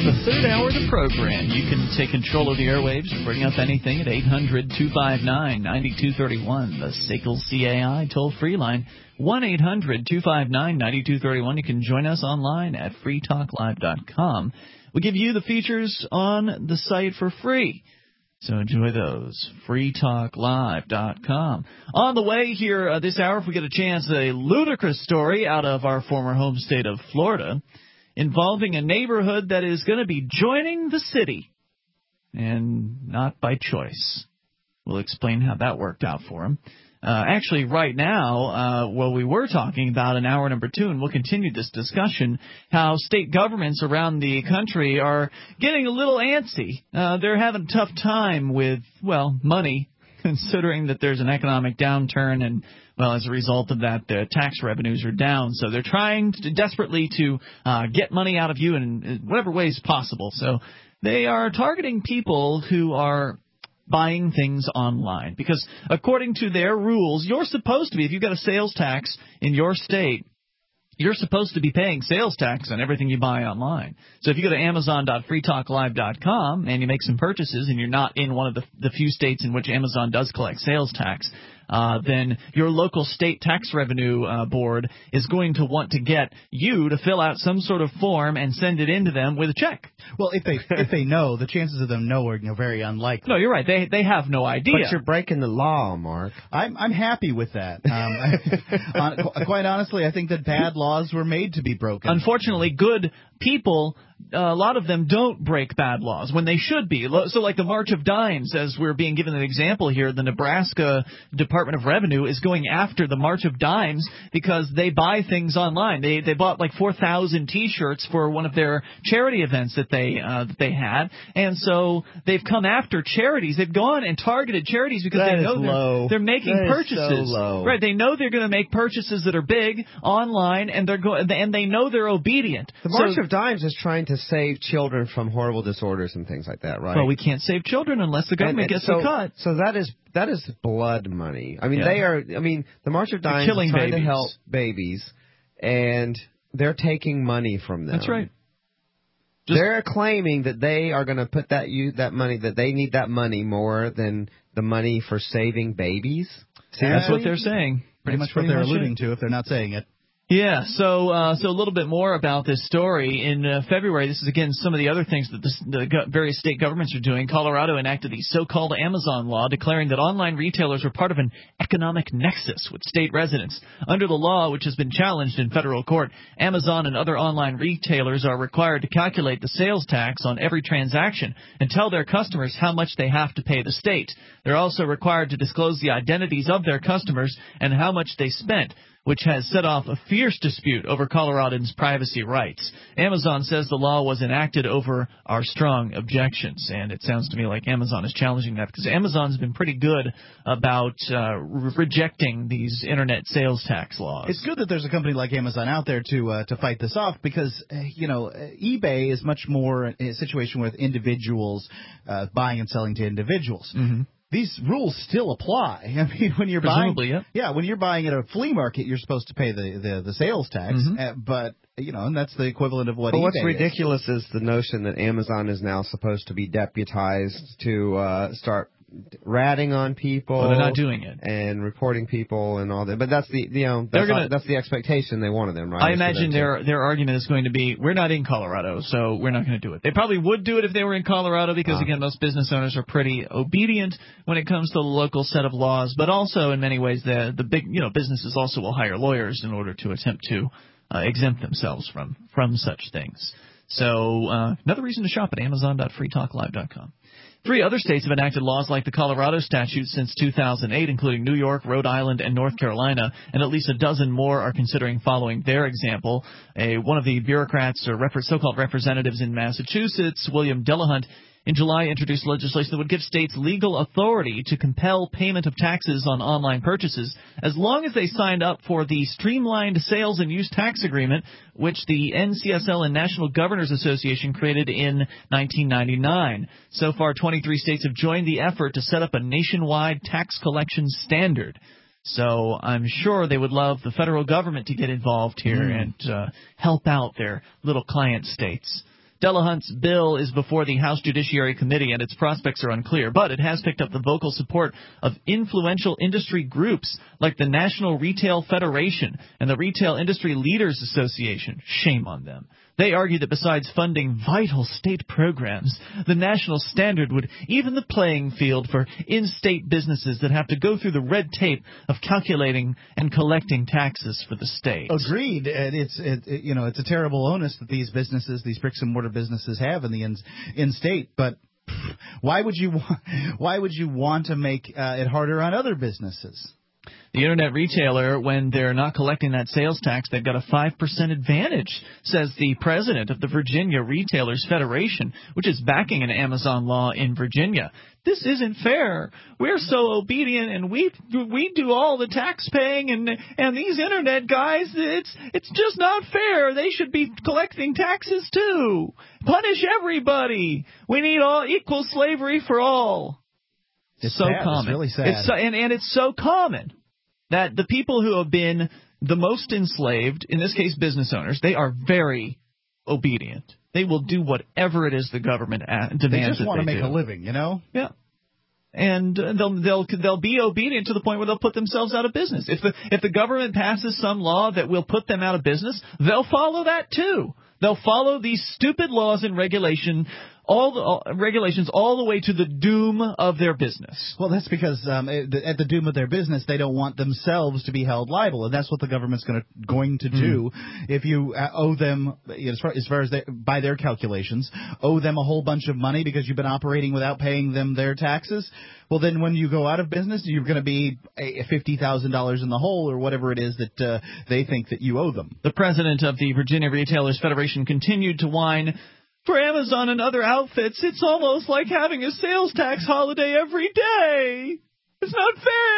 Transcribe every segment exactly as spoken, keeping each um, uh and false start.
the third hour of the program. You can take control of the airwaves, bring up anything at eight hundred, two five nine, nine two three one. The S A C L C A I toll-free line, one eight hundred, two five nine, nine two three one. You can join us online at free talk live dot com. We give you the features on the site for free, so enjoy those. free talk live dot com. On the way here uh, this hour, if we get a chance, a ludicrous story out of our former home state of Florida, involving a neighborhood that is going to be joining the city, and not by choice. We'll explain how that worked out for them. Uh, actually, right now, uh, well, we were talking about in hour number two, and we'll continue this discussion, how state governments around the country are getting a little antsy. Uh, they're having a tough time with, well, money, considering that there's an economic downturn and, well, as a result of that, the tax revenues are down. So they're trying to, desperately to uh, get money out of you in whatever ways possible. So they are targeting people who are buying things online, because according to their rules, you're supposed to be, if you've got a sales tax in your state, you're supposed to be paying sales tax on everything you buy online. So if you go to amazon dot free talk live dot com and you make some purchases and you're not in one of the, the few states in which Amazon does collect sales tax, uh, then your local state tax revenue uh, board is going to want to get you to fill out some sort of form and send it in to them with a check. Well, if they if they know, the chances of them know are, you know, very unlikely. No, you're right. They they have no idea. But you're breaking the law, Mark. I'm I'm happy with that. Um, I, on, quite honestly, I think that bad laws were made to be broken. Unfortunately, good people, uh, a lot of them don't break bad laws when they should be. So like the March of Dimes, as we're being given an example here, the Nebraska Department of Revenue is going after the March of Dimes because they buy things online. They they bought like four thousand T-shirts for one of their charity events that they uh, that they had, and so they've come after charities. They've gone and targeted charities because that they know they're, they're making that purchases. Is so low. Right? They know they're going to make purchases that are big online, and they're go- and they know they're obedient. The March so, of Dimes is trying to save children from horrible disorders and things like that, right? Well, we can't save children unless the government and, and gets so, a cut. So that is that is blood money. I mean, yeah. they are. I mean, the March of Dimes is trying babies. to help babies, and they're taking money from them. That's right. Just, they're claiming that they are going to put that you that money that they need that money more than the money for saving babies. See, that's what they're saying. Pretty That's much what pretty they're much alluding it. to if they're not saying it. Yeah, so uh, so a little bit more about this story. In uh, February, this is, again, some of the other things that this, the go- various state governments are doing. Colorado enacted the so-called Amazon law, declaring that online retailers are part of an economic nexus with state residents. Under the law, which has been challenged in federal court, Amazon and other online retailers are required to calculate the sales tax on every transaction and tell their customers how much they have to pay the state. They're also required to disclose the identities of their customers and how much they spent, which has set off a fierce dispute over Coloradans' privacy rights. Amazon says the law was enacted over our strong objections, and it sounds to me like Amazon is challenging that because Amazon's been pretty good about uh, re- rejecting these internet sales tax laws. It's good that there's a company like Amazon out there to uh, to fight this off because, uh, you know, eBay is much more a situation with individuals uh, buying and selling to individuals. Mm-hmm. These rules still apply. I mean, when you're Presumably, buying, yeah. yeah, when you're buying at a flea market, you're supposed to pay the, the, the sales tax. Mm-hmm. Uh, but you know, and that's the equivalent of what. But eBay what's is. ridiculous is the notion that Amazon is now supposed to be deputized to uh, start ratting on people. Well, they're not doing it. And reporting people and all that. But that's the you know that's, gonna, not, that's the expectation they want of them, right? I imagine their their argument is going to be, we're not in Colorado, so we're not going to do it. They probably would do it if they were in Colorado because, ah. again, most business owners are pretty obedient when it comes to the local set of laws. But also, in many ways, the the big you know businesses also will hire lawyers in order to attempt to uh, exempt themselves from from such things. So uh, another reason to shop at amazon dot free talk live dot com. Three other states have enacted laws like the Colorado statute since two thousand eight, including New York, Rhode Island, and North Carolina, and at least a dozen more are considering following their example. A, one of the bureaucrats or rep- so-called representatives in Massachusetts, William Delahunt, in July introduced legislation that would give states legal authority to compel payment of taxes on online purchases as long as they signed up for the Streamlined Sales and Use Tax Agreement, which the N C S L and National Governors Association created in nineteen ninety-nine. So far, twenty-three states have joined the effort to set up a nationwide tax collection standard. So I'm sure they would love the federal government to get involved here mm. and uh, help out their little client states. Delahunt's bill is before the House Judiciary Committee, and its prospects are unclear, but it has picked up the vocal support of influential industry groups like the National Retail Federation and the Retail Industry Leaders Association. Shame on them. They argue that besides funding vital state programs, the national standard would even the playing field for in-state businesses that have to go through the red tape of calculating and collecting taxes for the state. Agreed. And it's it, it, you know it's a terrible onus that these businesses, these bricks and mortar businesses, have in the in, in-state. But why would you why would you want to make uh, it harder on other businesses? The Internet retailer, when they're not collecting that sales tax, they've got a five percent advantage, says the president of the Virginia Retailers Federation, which is backing an Amazon law in Virginia. This isn't fair. We're so obedient, and we we do all the tax paying, and and these Internet guys, it's it's just not fair. They should be collecting taxes too. Punish everybody. We need all equal slavery for all. It's so sad. common. It's really sad. It's so, and, and it's so common that the people who have been the most enslaved, in this case business owners, they are very obedient. They will do whatever it is the government demands. They just that want to they make do. a living, you know? Yeah. And uh, they'll they'll they'll be obedient to the point where they'll put themselves out of business. If the if the government passes some law that will put them out of business, they'll follow that too. They'll follow these stupid laws and regulation, all the all, regulations all the way to the doom of their business. Well, that's because um, at the doom of their business, they don't want themselves to be held liable, and that's what the government's going to going to do. Mm. If you uh, owe them, you know, as far as, far as they, by their calculations, owe them a whole bunch of money because you've been operating without paying them their taxes. Well, then when you go out of business, you're going to be fifty thousand dollars in the hole or whatever it is that uh, they think that you owe them. The president of the Virginia Retailers Federation continued to whine, "For Amazon and other outfits, it's almost like having a sales tax holiday every day. It's not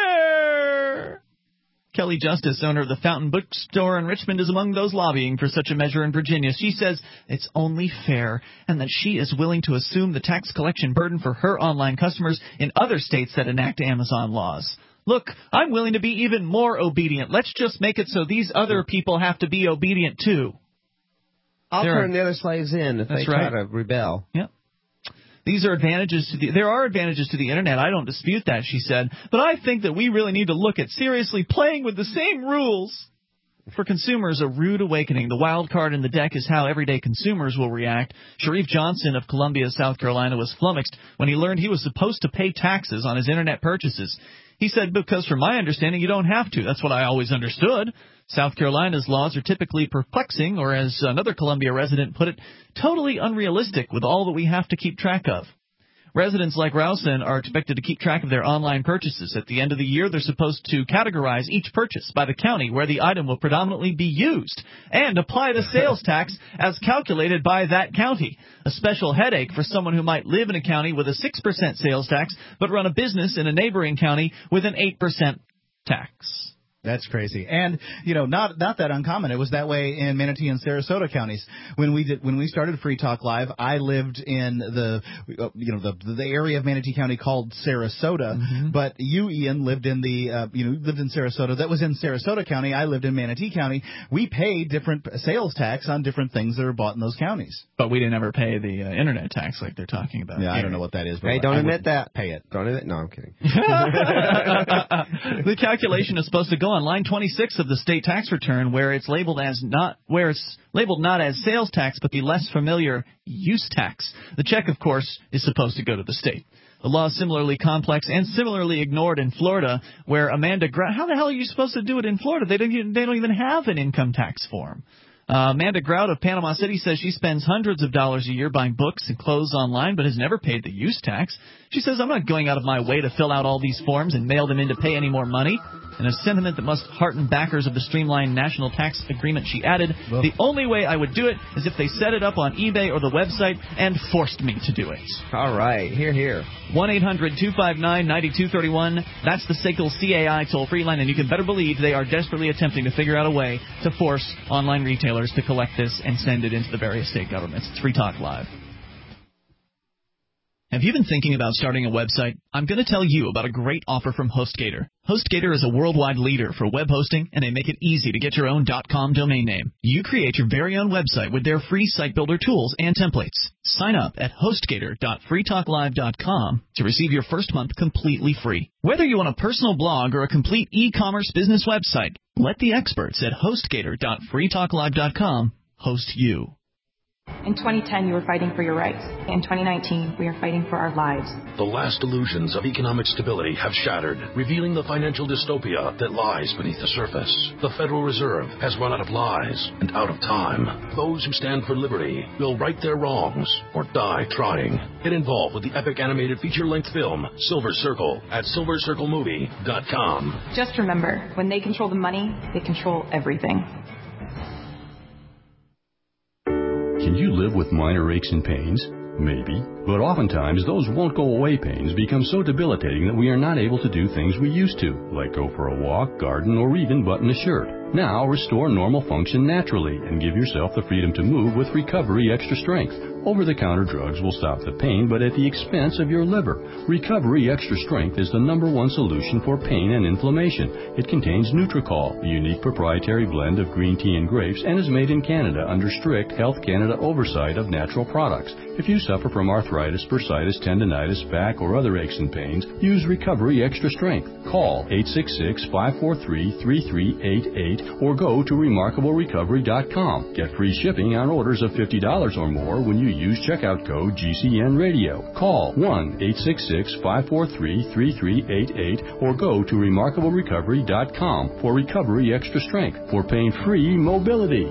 fair." Kelly Justice, owner of the Fountain Bookstore in Richmond, is among those lobbying for such a measure in Virginia. She says it's only fair and that she is willing to assume the tax collection burden for her online customers in other states that enact Amazon laws. Look, I'm willing to be even more obedient. Let's just make it so these other people have to be obedient too. I'll There turn are, the other slaves in if that's they right. try to rebel. Yeah. These are advantages to the, there are advantages to the Internet. I don't dispute that, she said. But I think that we really need to look at seriously playing with the same rules. For consumers, a rude awakening. The wild card in the deck is how everyday consumers will react. Sharif Johnson of Columbia, South Carolina, was flummoxed when he learned he was supposed to pay taxes on his Internet purchases. He said, because from my understanding, you don't have to. That's what I always understood. South Carolina's laws are typically perplexing, or as another Columbia resident put it, totally unrealistic with all that we have to keep track of. Residents like Rousen are expected to keep track of their online purchases. At the end of the year, they're supposed to categorize each purchase by the county where the item will predominantly be used and apply the sales tax as calculated by that county. A special headache for someone who might live in a county with a six percent sales tax but run a business in a neighboring county with an eight percent tax. That's crazy, and you know, not not that uncommon. It was that way in Manatee and Sarasota counties when we did when we started Free Talk Live. I lived in the you know the the area of Manatee County called Sarasota, mm-hmm. but you, Ian, lived in the uh, you know lived in Sarasota. That was in Sarasota County. I lived in Manatee County. We paid different sales tax on different things that are bought in those counties, but we didn't ever pay the uh, internet tax like they're talking about. Yeah, I don't know what that is. But hey, don't I admit that. Pay it. Don't admit. No, I'm kidding. The calculation is supposed to go on line twenty-six of the state tax return, where it's labeled as not where it's labeled not as sales tax, but the less familiar use tax. The check, of course, is supposed to go to the state. The law is similarly complex and similarly ignored in Florida, where Amanda Grout. How the hell are you supposed to do it in Florida? They don't even, they don't even have an income tax form. Uh, Amanda Grout of Panama City says she spends hundreds of dollars a year buying books and clothes online, but has never paid the use tax. She says, I'm not going out of my way to fill out all these forms and mail them in to pay any more money. In a sentiment that must hearten backers of the streamlined national tax agreement, she added, well, the only way I would do it is if they set it up on eBay or the website and forced me to do it. All right. Here, here. one eight hundred two five nine nine two three one. That's the S A C L C A I toll-free line, and you can better believe they are desperately attempting to figure out a way to force online retailers to collect this and send it into the various state governments. It's Free Talk Live. Have you been thinking about starting a website? I'm going to tell you about a great offer from HostGator. HostGator is a worldwide leader for web hosting, and they make it easy to get your own .com domain name. You create your very own website with their free site builder tools and templates. Sign up at hostgator dot free talk live dot com to receive your first month completely free. Whether you want a personal blog or a complete e-commerce business website, let the experts at hostgator dot free talk live dot com host you. In twenty ten, you were fighting for your rights. In twenty nineteen, we are fighting for our lives. The last illusions of economic stability have shattered, revealing the financial dystopia that lies beneath the surface. The Federal Reserve has run out of lies and out of time. Those who stand for liberty will right their wrongs or die trying. Get involved with the epic animated feature-length film, Silver Circle, at silver circle movie dot com. Just remember, when they control the money, they control everything. Can you live with minor aches and pains? Maybe. But oftentimes, those won't-go-away pains become so debilitating that we are not able to do things we used to, like go for a walk, garden, or even button a shirt. Now, restore normal function naturally and give yourself the freedom to move with Recovery Extra Strength. Over-the-counter drugs will stop the pain, but at the expense of your liver. Recovery Extra Strength is the number one solution for pain and inflammation. It contains Nutricol, a unique proprietary blend of green tea and grapes, and is made in Canada under strict Health Canada oversight of natural products. If you suffer from arthritis, bursitis, tendonitis, back, or other aches and pains, use Recovery Extra Strength. Call eight six six, five four three, three three eight eight or go to remarkable recovery dot com. Get free shipping on orders of fifty dollars or more when you use checkout code G C N Radio. Call one eight six six, five four three, three three eight eight or go to remarkable recovery dot com for Recovery Extra Strength for pain-free mobility.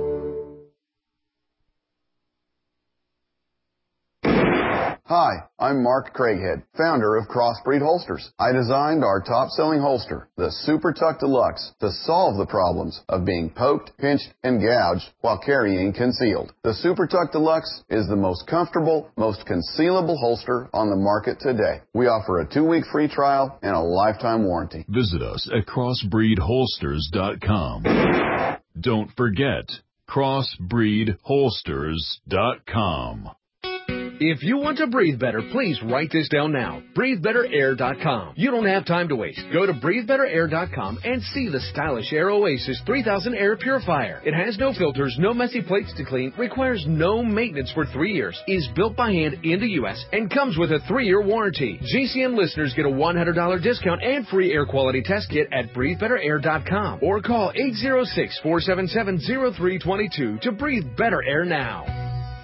Hi, I'm Mark Craighead, founder of Crossbreed Holsters. I designed our top-selling holster, the Super Tuck Deluxe, to solve the problems of being poked, pinched, and gouged while carrying concealed. The Super Tuck Deluxe is the most comfortable, most concealable holster on the market today. We offer a two-week free trial and a lifetime warranty. Visit us at crossbreed holsters dot com. Don't forget, crossbreed holsters dot com. If you want to breathe better, please write this down now. breathe better air dot com. You don't have time to waste. Go to breathe better air dot com and see the stylish Air Oasis three thousand Air Purifier. It has no filters, no messy plates to clean, requires no maintenance for three years, is built by hand in the U S, and comes with a three-year warranty. G C N listeners get a one hundred dollars discount and free air quality test kit at breathe better air dot com or call eight zero six, four seven seven, zero three two two to breathe better air now.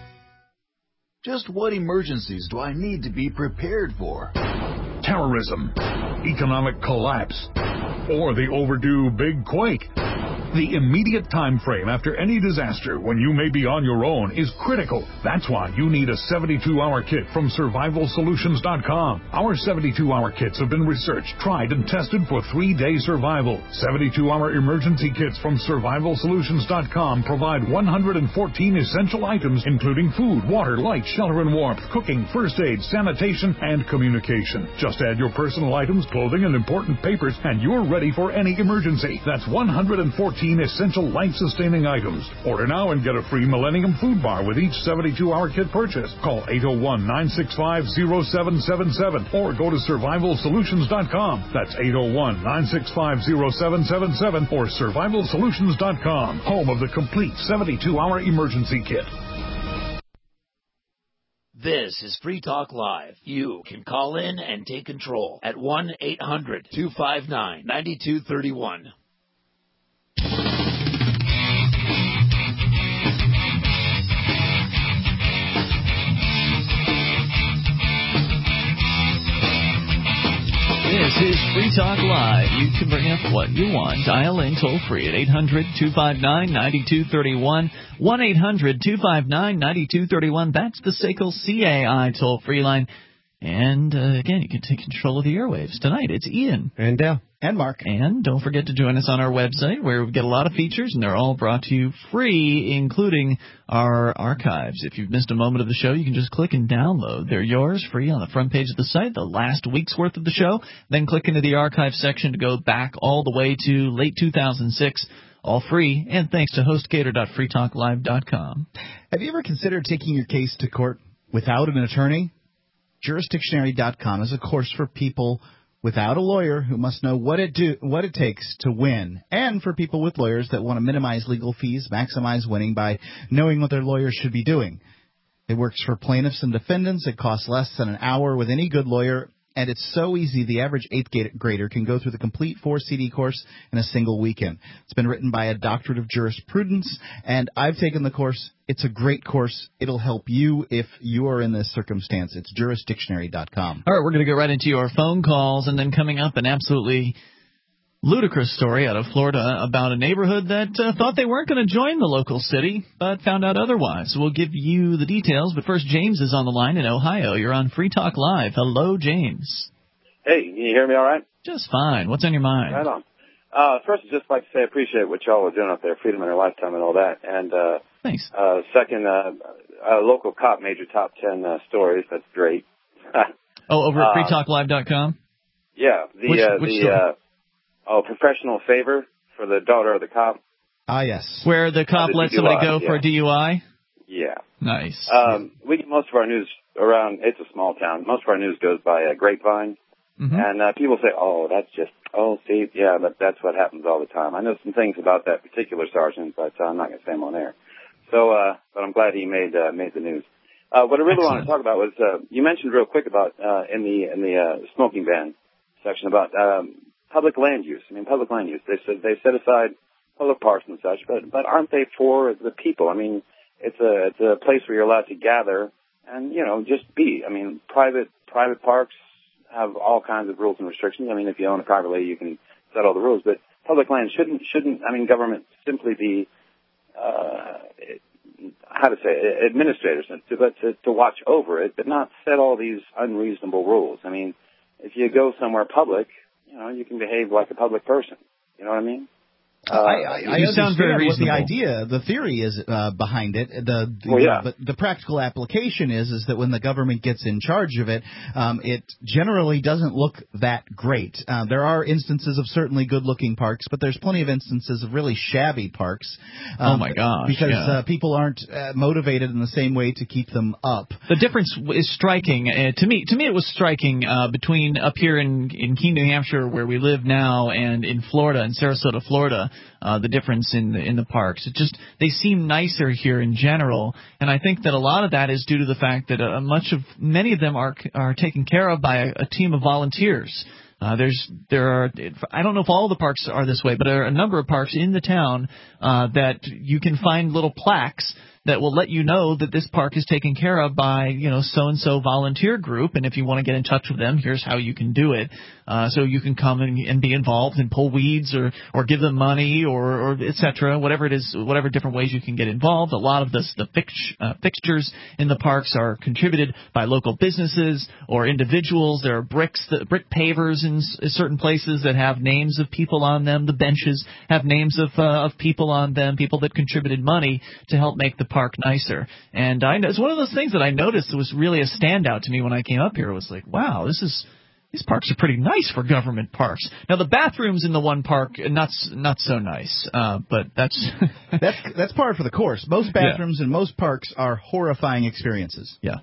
Just what emergencies do I need to be prepared for? Terrorism, economic collapse, or the overdue big quake. The immediate time frame after any disaster when you may be on your own is critical. That's why you need a seventy-two hour kit from survival solutions dot com. Our seventy-two hour kits have been researched, tried, and tested for three-day survival. seventy-two hour emergency kits from survival solutions dot com provide one hundred fourteen essential items, including food, water, light, shelter and warmth, cooking, first aid, sanitation, and communication. Just add your personal items, clothing, and important papers, and you're ready for any emergency. That's one hundred fourteen essential life-sustaining items. Order now and get a free Millennium Food Bar with each seventy-two hour kit purchase. Call eight oh one, nine six five, oh seven seven seven or go to survival solutions dot com. That's eight oh one, nine six five, oh seven seven seven or survival solutions dot com, home of the complete seventy-two hour emergency kit. This is Free Talk Live. You can call in and take control at one eight hundred, two five nine, nine two three one. This is Free Talk Live. You can bring up what you want. Dial in toll free at eight hundred, two five nine, nine two three one. one eight hundred, two five nine, nine two three one. That's the S A C L C A I toll free line. And, uh, again, you can take control of the airwaves. Tonight, it's Ian. And Dale. And Mark. And don't forget to join us on our website where we get a lot of features, and they're all brought to you free, including our archives. If you've missed a moment of the show, you can just click and download. They're yours free on the front page of the site, the last week's worth of the show. Then click into the archive section to go back all the way to late two thousand six. All free, and thanks to hostgator dot free talk live dot com. Have you ever considered taking your case to court without an attorney? Jurisdictionary dot com is a course for people without a lawyer who must know what it do what it takes to win, and for people with lawyers that want to minimize legal fees, maximize winning by knowing what their lawyers should be doing. It works for plaintiffs and defendants. It costs less than an hour with any good lawyer, and it's so easy the average eighth grader can go through the complete four-C D course in a single weekend. It's been written by a doctorate of jurisprudence, and I've taken the course. It's a great course. It'll help you if you are in this circumstance. It's Jurisdictionary dot com. All right, we're going to go right into your phone calls, and then coming up, an absolutely ludicrous story out of Florida about a neighborhood that uh, thought they weren't going to join the local city, but found out otherwise. We'll give you the details, but first, James is on the line in Ohio. You're on Free Talk Live. Hello, James. Hey, can you hear me all right? Just fine. What's on your mind? Right on. Uh, first, I'd just like to say I appreciate what y'all are doing up there, freedom in your lifetime and all that. And uh, Thanks. Uh, second, uh, uh, local cop major top ten uh, stories. That's great. oh, over at uh, free talk live dot com? Yeah. The, which, uh, which the, story? uh, oh, professional favor for the daughter of the cop. Ah, yes. Where the cop uh, the let D U I, somebody go yeah. for a D U I? Yeah. Nice. Um, we get most of our news around, it's a small town, most of our news goes by uh, Grapevine. Mm-hmm. And uh, people say, oh, that's just, oh, see, yeah, but that's what happens all the time. I know some things about that particular sergeant, but uh, I'm not going to say them on air. So, uh, but I'm glad he made uh, made the news. Uh, what I really Excellent. want to talk about was, uh, you mentioned real quick about, uh, in the, in the uh, smoking ban section about um, public land use. I mean, public land use. They said they set aside public parks and such, but, but aren't they for the people? I mean, it's a, it's a place where you're allowed to gather and, you know, just be. I mean, private, private parks have all kinds of rules and restrictions. I mean, if you own it privately, you can set all the rules. But public land shouldn't, shouldn't. I mean, government simply be, uh, how to say, it, administrators, to, but to, to watch over it, but not set all these unreasonable rules. I mean, if you go somewhere public, you know, you can behave like a public person. You know what I mean? Uh, I, I, I you sound very reasonable. What the idea, the theory is uh, behind it. The, the well, yeah. But the practical application is is that when the government gets in charge of it, um, it generally doesn't look that great. Uh, there are instances of certainly good-looking parks, but there's plenty of instances of really shabby parks. Um, oh my gosh! Because yeah. uh, people aren't uh, motivated in the same way to keep them up. The difference is striking uh, to me. To me, it was striking uh, between up here in in Keene, New Hampshire, where we live now, and in Florida, in Sarasota, Florida. Uh, the difference in the, in the parks. It just they seem nicer here in general, and I think that a lot of that is due to the fact that uh, much of many of them are are taken care of by a, a team of volunteers. Uh, there's there are I don't know if all the parks are this way, but there are a number of parks in the town uh, that you can find little plaques that will let you know that this park is taken care of by, you know, so-and-so volunteer group, and if you want to get in touch with them, here's how you can do it. Uh, so you can come and, and be involved and pull weeds or, or give them money or, or et cetera, whatever it is, whatever different ways you can get involved. A lot of this, the fix, uh, fixtures in the parks are contributed by local businesses or individuals. There are bricks, the, brick pavers in s- certain places that have names of people on them. The benches have names of, uh, of people on them, people that contributed money to help make the park nicer. And I, it's one of those things that I noticed that was really a standout to me when I came up here. It was like, wow, this is these parks are pretty nice for government parks. Now the bathrooms in the one park not not so nice, uh, but that's that's that's par for the course. Most bathrooms yeah. in most parks are horrifying experiences. Yeah.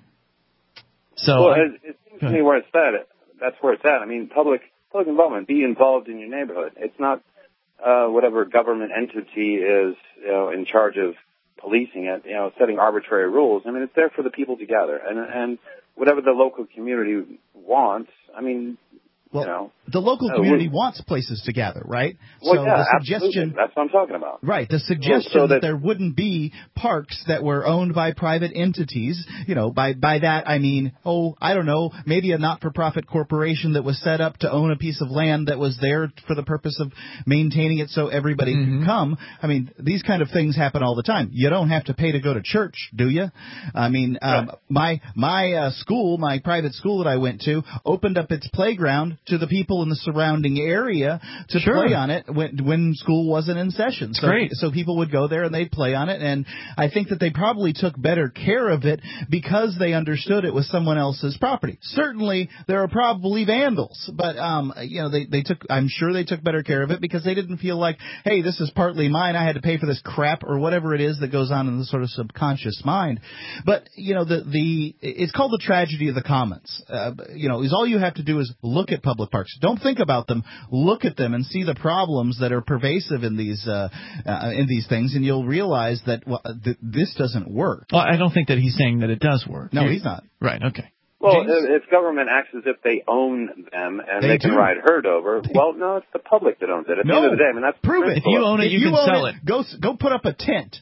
So well, it, it seems to me where it's at. That's where it's at. I mean, public public involvement. Be involved in your neighborhood. It's not uh, whatever government entity is, you know, in charge of policing it, you know, setting arbitrary rules. I mean, it's there for the people to gather, and and whatever the local community wants. I mean, well, you know, the local uh, community wants places to gather, right? Well, so yeah, the suggestion, absolutely. That's what I'm talking about. Right. The suggestion well, so that, that there wouldn't be parks that were owned by private entities, you know, by by that I mean, oh, I don't know, maybe a not-for-profit corporation that was set up to own a piece of land that was there for the purpose of maintaining it so everybody mm-hmm. could come. I mean, these kind of things happen all the time. You don't have to pay to go to church, do you? I mean, um, right. my my uh, school, my private school that I went to, opened up its playground to the people in the surrounding area to Sure. play on it when when school wasn't in session. So, Great. so people would go there and they'd play on it, and I think that they probably took better care of it because they understood it was someone else's property. Certainly, there are probably vandals, but um, you know, they they took. I'm sure they took better care of it because they didn't feel like, hey, this is partly mine. I had to pay for this crap or whatever it is that goes on in the sort of subconscious mind. But you know, the the it's called the tragedy of the commons. Uh, you know, is all you have to do is look at public parks. Don't think about them. Look at them and see the problems that are pervasive in these uh, uh, in these things, and you'll realize that well, th- this doesn't work. Well, I don't think that he's saying that it does work. No, he's not. Right. Okay. Well, if government acts as if they own them and They they, can do. ride herd over, well, no, it's the public that owns it. At No. the end of the day, I mean, that's the Prove it. principle. If you own it, If you can own sell it, Go go put up a tent.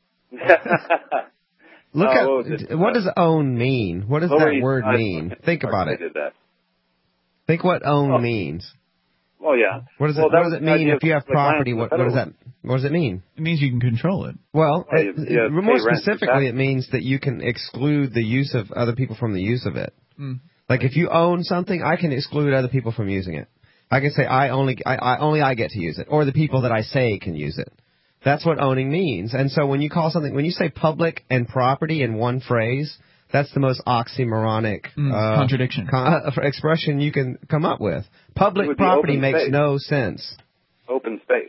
Look Oh, at what was it? what does own mean? What does Lower that East word Side mean? Think about They it. did that. Think what own Oh. means. Well, yeah. What does well, it that What does was it the mean idea if you of have public land property? for the What, what does that federal- What does it mean? It means you can control it. Well, Well, you- it- you more pay rent and specifically, it taxes. means that you can exclude the use of other people from the use of it. Mm. Like if you own something, I can exclude other people from using it. I can say I only I, I only I get to use it, or the people that I say can use it. That's what owning means. And so when you call something, when you say public and property in one phrase, that's the most oxymoronic Mm, uh, contradiction. con- uh, expression you can come up with. Public It would be property open makes space. no sense. Open space.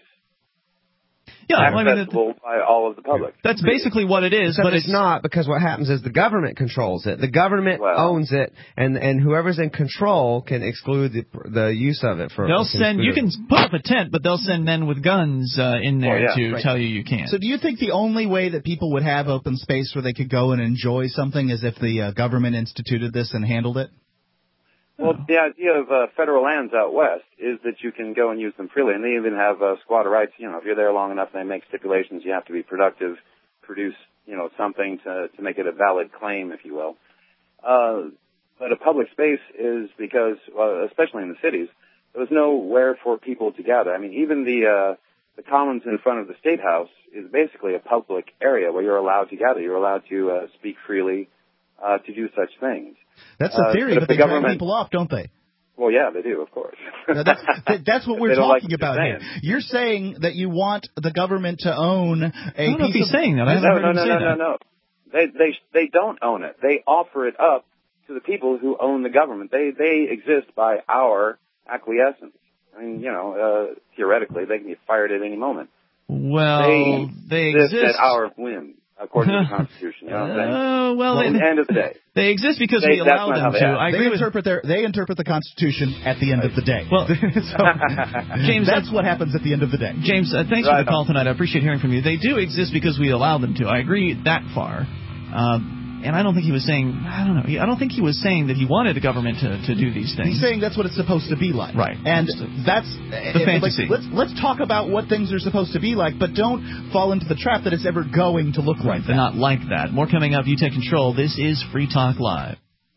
Yeah, well, I mean, that, Accessible by all of the public. that's basically what it is, Except but it's not, because what happens is the government controls it. The government Well. owns it, and and whoever's in control can exclude the the use of it. For they'll can send. You exclude can put up a tent, but they'll send men with guns uh, in there Oh, yeah, to right. tell you you can't. So do you think the only way that people would have open space where they could go and enjoy something is if the uh, government instituted this and handled it? Well, the idea of uh, federal lands out west is that you can go and use them freely, and they even have uh, squatter rights. You know, if you're there long enough, they make stipulations. You have to be productive, produce, you know, something to to make it a valid claim, if you will. Uh, but a public space is because, well, especially in the cities, there was nowhere for people to gather. I mean, even the uh, the commons in front of the State House is basically a public area where you're allowed to gather. You're allowed to uh, speak freely, uh, to do such things. That's the Uh, theory, but but if they the drag government- people off, don't they? Well, yeah, they do, of course. No, that's, that- that's what we're They don't like talking what you're about here. saying. You're saying that you want the government to own a I don't know if piece he's of... saying that. I haven't No, heard no, him no, say no, that. no, no. They they they don't own it. They offer it up to the people who own the government. They they exist by our acquiescence. I mean, you know, uh, theoretically, they can be fired at any moment. Well, they, they exist exist. at our whim, according to the Constitution. You know what I'm saying? Uh, well, At they, the end of the day. they exist because They- we that's allow not them how they to. act. I They agree with interpret their they interpret the Constitution at the end of the day. Well, so, James, that's what happens at the end of the day. James, uh, thanks Right for the call on. tonight. I appreciate hearing from you. They do exist because we allow them to. I agree that far. Um, and I don't think he was saying, I don't know, he- I don't think he was saying that he wanted the government to, to do these things. He's saying that's what it's supposed to be like. Right. And that's The fantasy. Like, let's let's talk about what things are supposed to be like, but don't fall into the trap that it's ever going to look Right, like they're that. not like that. More coming up. You take control. This is Free Talk Live.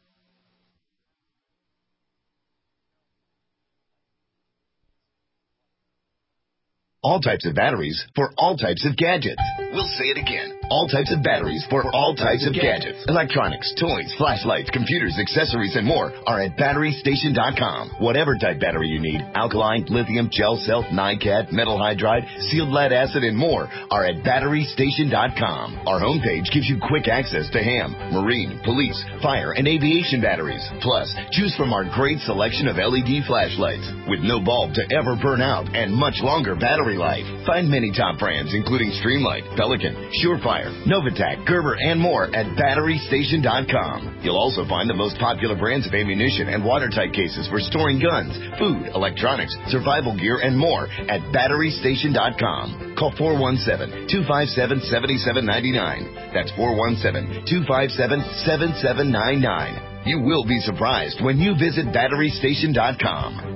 All types of batteries for all types of gadgets. We'll say it again. All types of batteries for all types of gadgets. Electronics, toys, flashlights, computers, accessories, and more are at battery station dot com. Whatever type battery you need, alkaline, lithium, gel cell, NiCad, metal hydride, sealed lead acid, and more are at battery station dot com. Our homepage gives you quick access to ham, marine, police, fire, and aviation batteries. Plus, choose from our great selection of L E D flashlights with no bulb to ever burn out and much longer battery life. Find many top brands including Streamlight, Pelican, Surefire, Novatac, Gerber, and more at battery station dot com. You'll also find the most popular brands of ammunition and watertight cases for storing guns, food, electronics, survival gear, and more at battery station dot com. Call four one seven, two five seven, seven seven nine nine. That's four one seven, two five seven, seven seven nine nine. You will be surprised when you visit battery station dot com.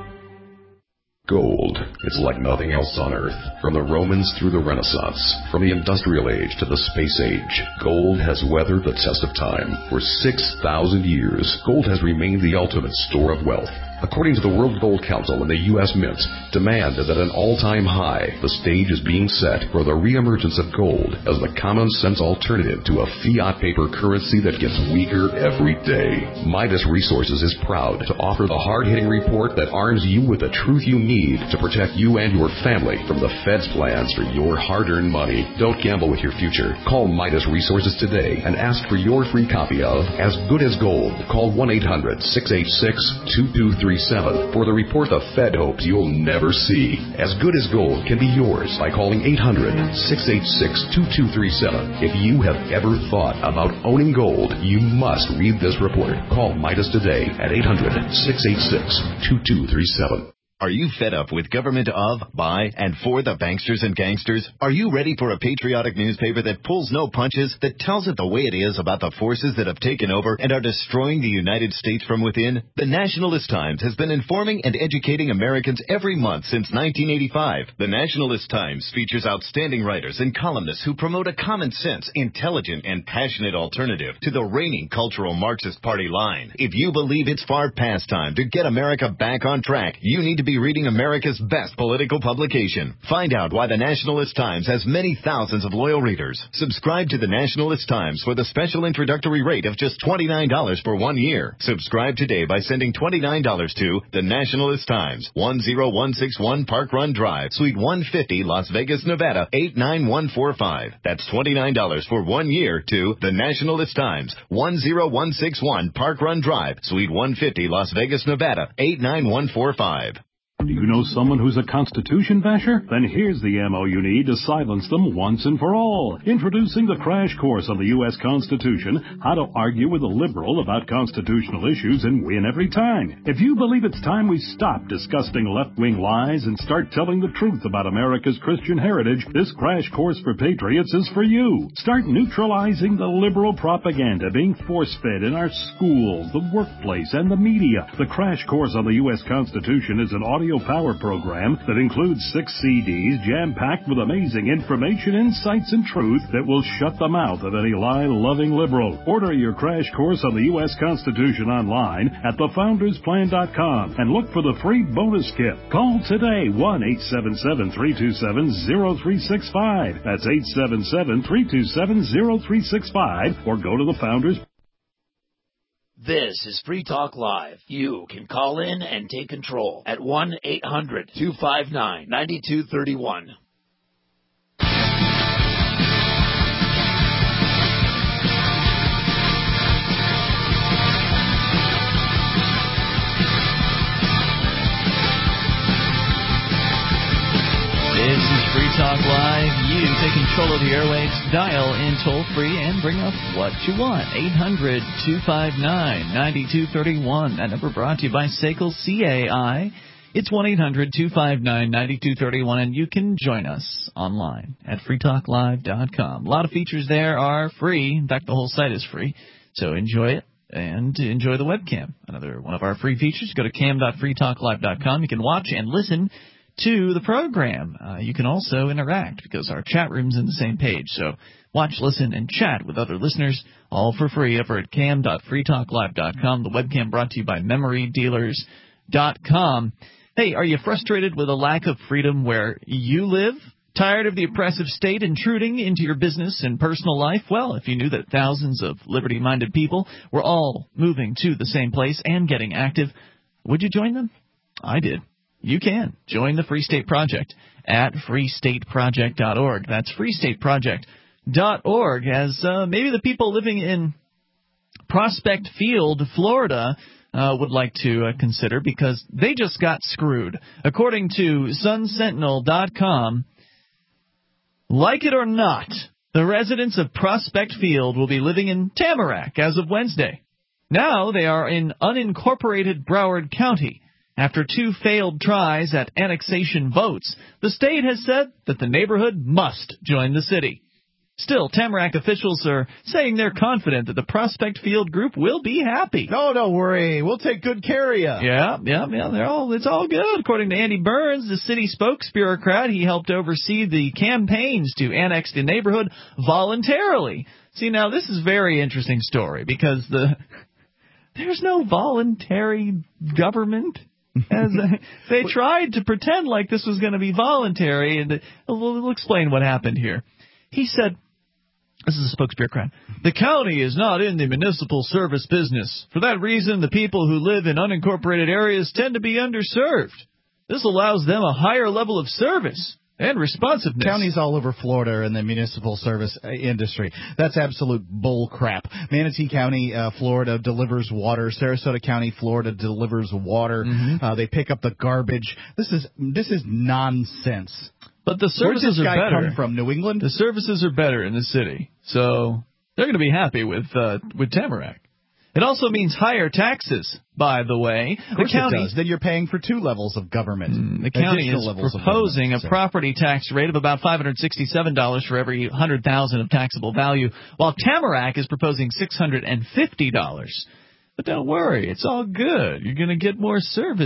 Gold. It's like nothing else on Earth. From the Romans through the Renaissance, from the Industrial Age to the Space Age, gold has weathered the test of time. For six thousand years, gold has remained the ultimate store of wealth. According to the World Gold Council and the U S Mint, demand is at an all-time high. The stage is being set for the reemergence of gold as the common-sense alternative to a fiat paper currency that gets weaker every day. Midas Resources is proud to offer the hard-hitting report that arms you with the truth you need to protect you and your family from the Fed's plans for your hard-earned money. Don't gamble with your future. Call Midas Resources today and ask for your free copy of As Good as Gold. Call one eight hundred six eight six two two three seven for the report the Fed hopes you'll never see. As Good as Gold can be yours by calling eight hundred six eight six two two three seven. If you have ever thought about owning gold, you must read this report. Call Midas today at eight hundred six eight six two two three seven. Are you fed up with government of, by, and for the banksters and gangsters? Are you ready for a patriotic newspaper that pulls no punches, that tells it the way it is about the forces that have taken over and are destroying the United States from within? The Nationalist Times has been informing and educating Americans every month since nineteen eighty-five. The Nationalist Times features outstanding writers and columnists who promote a common sense, intelligent, and passionate alternative to the reigning cultural Marxist party line. If you believe it's far past time to get America back on track, you need to be reading America's best political publication. Find out why the Nationalist Times has many thousands of loyal readers. Subscribe to the Nationalist Times for the special introductory rate of just twenty-nine dollars for one year. Subscribe today by sending twenty-nine dollars to the Nationalist Times, one oh one six one Park Run Drive, Suite one fifty, Las Vegas, Nevada, eight nine one four five. That's twenty-nine dollars for one year to the Nationalist Times, one oh one six one Park Run Drive, Suite one fifty, Las Vegas, Nevada, eight nine one four five. Do you know someone who's a Constitution basher? Then here's the ammo you need to silence them once and for all. Introducing the Crash Course on the U S Constitution, how to argue with a liberal about constitutional issues and win every time. If you believe it's time we stop disgusting left-wing lies and start telling the truth about America's Christian heritage, this Crash Course for Patriots is for you. Start neutralizing the liberal propaganda being force-fed in our schools, the workplace, and the media. The Crash Course on the U S Constitution is an audio power program that includes six C Ds jam-packed with amazing information, insights, and truth that will shut the mouth of any lie-loving liberal. Order your Crash Course on the U S Constitution online at the founders plan dot com and look for the free bonus kit. Call today, one eight seven seven, three two seven, zero three six five. That's eight seven seven, three two seven, zero three six five, or go to the Founders. This is Free Talk Live. You can call in and take control at one eight hundred two five nine nine two three one. This is Free Talk Live. You take control of the airwaves, dial in toll-free, and bring up what you want. eight hundred two five nine nine two three one. That number brought to you by S A C L C A I. It's one eight hundred two five nine nine two three one, and you can join us online at free talk live dot com. A lot of features there are free. In fact, the whole site is free, so enjoy it. And enjoy the webcam. Another one of our free features. Go to cam dot free talk live dot com. You can watch and listen to the program. Uh, you can also interact because our chat room's in the same page. So watch, listen, and chat with other listeners, all for free over at cam dot free talk live dot com. The webcam brought to you by memory dealers dot com. Hey, are you frustrated with a lack of freedom where you live? Tired of the oppressive state intruding into your business and personal life? Well, if you knew that thousands of liberty-minded people were all moving to the same place and getting active, would you join them? I did. You can. Join the Free State Project at free state project dot org. That's free state project dot org, as uh, maybe the people living in Prospect Field, Florida, uh, would like to uh, consider, because they just got screwed. According to sun sentinel dot com, like it or not, the residents of Prospect Field will be living in Tamarack as of Wednesday. Now they are in unincorporated Broward County. After two failed tries at annexation votes, the state has said that the neighborhood must join the city. Still, Tamarack officials are saying they're confident that the Prospect Field group will be happy. No, don't worry. We'll take good care of you. Yeah, yeah, yeah. They're all, it's all good. According to Andy Burns, the city spokesbureaucrat, he helped oversee the campaigns to annex the neighborhood voluntarily. See, now, this is a very interesting story, because the there's no voluntary government As they, they tried to pretend like this was going to be voluntary, and we'll, we'll explain what happened here. He said, this is a spokesbureaucrat, the county is not in the municipal service business. For that reason, the people who live in unincorporated areas tend to be underserved. This allows them a higher level of service and responsiveness. Counties all over Florida are in the municipal service industry. That's absolute bull crap. Manatee County, uh, Florida, delivers water. Sarasota County, Florida, delivers water. Mm-hmm. Uh, they pick up the garbage. This is this is nonsense. But the services Where'd this are guy better. come from? New England? The services are better in the city, so they're going to be happy with uh, with Tamarack. It also means higher taxes, by the way. Of course the county, it does. Then you're paying for two levels of government. Mm, the county is proposing a property tax rate of about five hundred sixty-seven dollars for every one hundred thousand dollars of taxable value, while Tamarack is proposing six hundred fifty dollars. But don't worry, it's all good. You're going to get more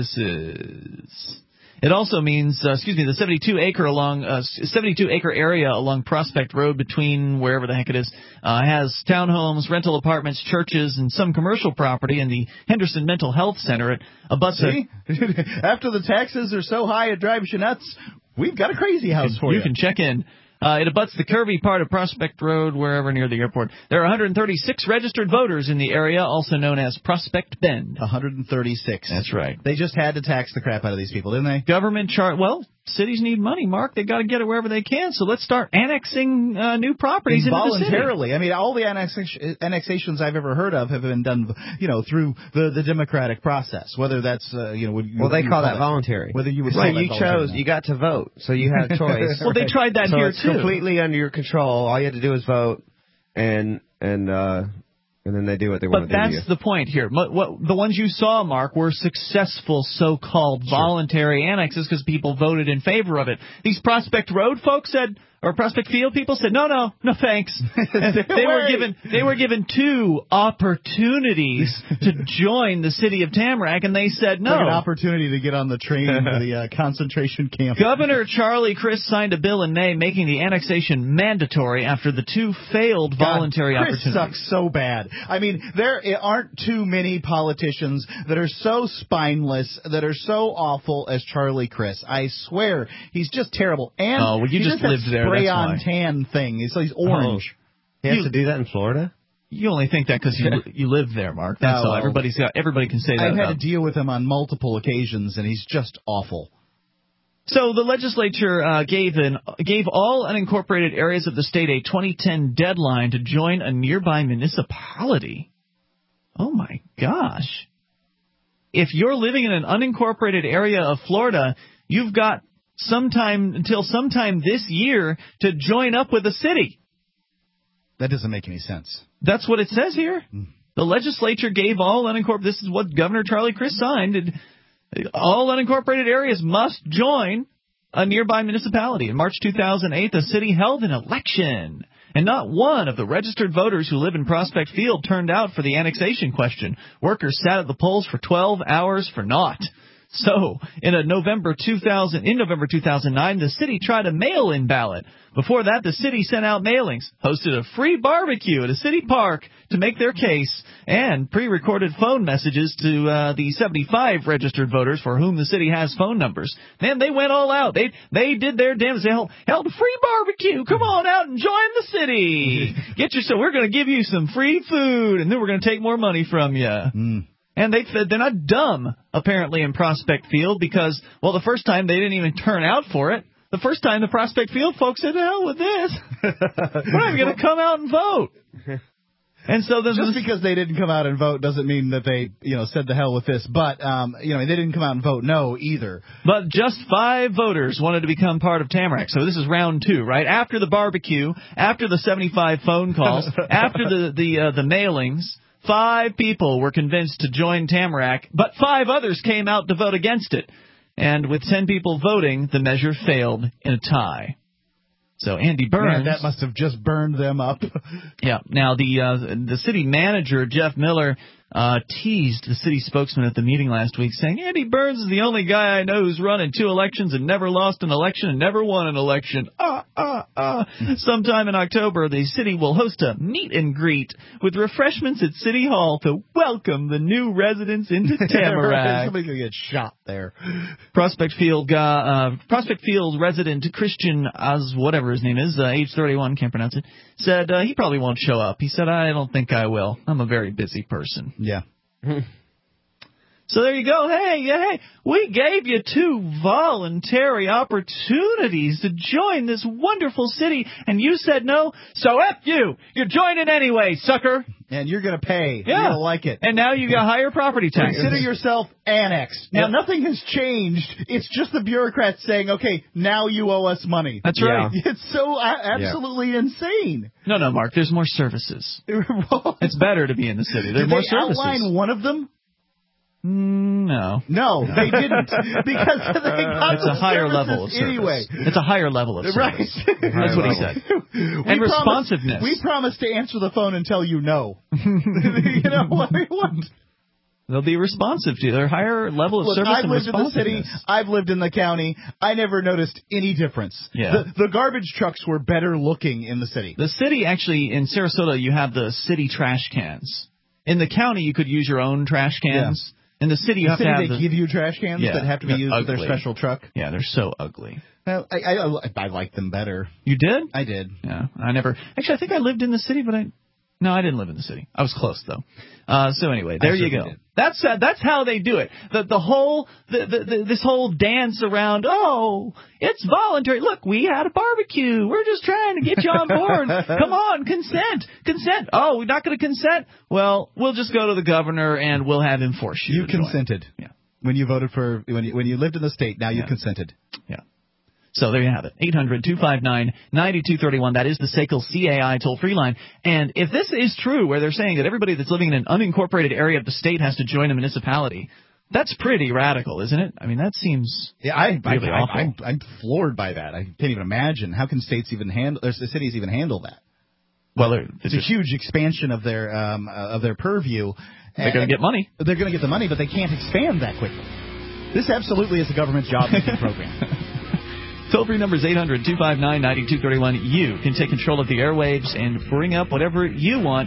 services. It also means, uh, excuse me, the seventy-two acre along uh, seventy-two acre area along Prospect Road between wherever the heck it is uh, has townhomes, rental apartments, churches, and some commercial property. And the Henderson Mental Health Center it abuts. See, after the taxes are so high it drives you nuts, we've got a crazy house for you. You can check in. Uh, it abuts the curvy part of Prospect Road, wherever near the airport. There are one hundred thirty-six registered voters in the area, also known as Prospect Bend. one hundred thirty-six. That's right. They just had to tax the crap out of these people, didn't they? Government chart. Well, cities need money, Mark. They got to get it wherever they can. So let's start annexing uh, new properties into the city. Voluntarily. I mean, all the annexation, annexations I've ever heard of have been done, you know, through the, the democratic process. Whether that's, uh, you know, would, well, they call that, that voluntary. Whether you would so call you that chose, you got to vote, so you had a choice. Well, they tried that so here it's too. Completely under your control. All you had to do was vote, and and uh, and then they do what they want to do. But that's the point here. What, what, the ones you saw, Mark, were successful so-called sure. voluntary annexes because people voted in favor of it. These Prospect Road folks said, or Prospect Field people said, no, no, no thanks. they were given they were given two opportunities to join the city of Tamarack, and they said no. Like an opportunity to get on the train to the uh, concentration camp. Governor Charlie Crist signed a bill in May making the annexation mandatory after the two failed God, voluntary Crist opportunities. Sucks so bad. I mean, there aren't too many politicians that are so spineless, that are so awful as Charlie Crist. I swear, he's just terrible. And oh, well, you just, just lived there. Spray That's on why. tan thing. So he's orange. Oh, he has you, to do that in Florida? You only think that because you you live there, Mark. That's oh, all. Everybody's got. Everybody can say that. I've about had to deal with him on multiple occasions, and he's just awful. So the legislature uh, gave an gave all unincorporated areas of the state a twenty ten deadline to join a nearby municipality. Oh my gosh! If you're living in an unincorporated area of Florida, you've got sometime until sometime this year to join up with a city. That doesn't make any sense. That's what it says here. Mm. The legislature gave all unincorporated. This is what Governor Charlie Crist signed. It, all unincorporated areas must join a nearby municipality. In March two thousand eight, the city held an election, and not one of the registered voters who live in Prospect Field turned out for the annexation question. Workers sat at the polls for twelve hours for naught. So, in a November two thousand, in November two thousand nine, the city tried a mail-in ballot. Before that, the city sent out mailings, hosted a free barbecue at a city park to make their case, and pre-recorded phone messages to uh, the seventy-five registered voters for whom the city has phone numbers. Man, they went all out. They they did their damnedest. They held, held a free barbecue. Come on out and join the city. Get yourself. We're going to give you some free food, and then we're going to take more money from you. Mm. And they, they're not dumb, apparently, in Prospect Field because, well, the first time they didn't even turn out for it. The first time the Prospect Field folks said, hell with this. We're not even going to come out and vote. And so then just because they didn't come out and vote doesn't mean that they, you know, said the hell with this. But, um, you know, they didn't come out and vote no either. But just five voters wanted to become part of Tamarack. So this is round two, right? After the barbecue, after the seventy-five phone calls, after the, the, uh, the mailings. Five people were convinced to join Tamarack, but five others came out to vote against it. And with ten people voting, the measure failed in a tie. So Andy Burns... Man, that must have just burned them up. Yeah. Now, the uh, the city manager, Jeff Miller, uh, teased the city spokesman at the meeting last week, saying, Andy Burns is the only guy I know who's run in two elections and never lost an election and never won an election. Ah, ah, ah. Sometime in October, the city will host a meet and greet with refreshments at City Hall to welcome the new residents into Tamarack. Somebody's going to get shot there. Prospect Field, uh, Prospect Field resident Christian Oz, whatever his name is, uh, age thirty-one, can't pronounce it, said uh, he probably won't show up. He said, I don't think I will. I'm a very busy person. Yeah. So there you go. Hey, hey, we gave you two voluntary opportunities to join this wonderful city, and you said no, so F you. You're joining anyway, sucker. And you're going to pay. Yeah. You're going to like it. And now you got higher property taxes. Consider yourself annexed. Now, Yep. nothing has changed. It's just the bureaucrats saying, okay, now you owe us money. That's right. Yeah. It's so uh, absolutely yeah. insane. No, no, Mark, there's more services. It's better to be in the city. There are Did more they services. outline one of them? Mm, no. No, they didn't. Because they got It's a higher level of service. Anyway. It's a higher level of service. Right. That's what he said. We and promised, responsiveness. We promised to answer the phone and tell you no. You know, what? They'll be responsive to you. They're higher level of Look, service I've and lived in the responsiveness. city. I've lived in the county. I never noticed any difference. Yeah. The, the garbage trucks were better looking in the city. The city, actually, in Sarasota, you have the city trash cans. In the county, you could use your own trash cans. Yeah. In the city, you the have city, to have they the, give you trash cans yeah, that have to be used ugly. with their special truck. Yeah, they're so ugly. Well, I, I, I like them better. You did? I did. Yeah, I never. Actually, I think I lived in the city, but I. No, I didn't live in the city. I was close though. Uh, so anyway, there you go. Did. That's uh, that's how they do it. The the whole the, the, the this whole dance around. Oh, it's voluntary. Look, we had a barbecue. We're just trying to get you on board. Come on, consent, consent. Oh, we're not going to consent. Well, we'll just go to the governor and we'll have him force you. You consented. Yeah. When you voted for when you when you lived in the state. Now you yeah. consented. Yeah. So there you have it. eight hundred two five nine nine two three one. That is the S A C L C A I toll-free line. And if this is true, where they're saying that everybody that's living in an unincorporated area of the state has to join a municipality, that's pretty radical, isn't it? I mean, that seems yeah, I, really I, awful. I, I'm, I'm floored by that. I can't even imagine. How can states even handle, or cities even handle that? Well, it's a huge expansion of their um, uh, of their purview. They're going to get money. They're going to get the money, but they can't expand that quickly. This absolutely is a government job-making program. Toll-free number is eight hundred two five nine nine two three one. You can take control of the airwaves and bring up whatever you want.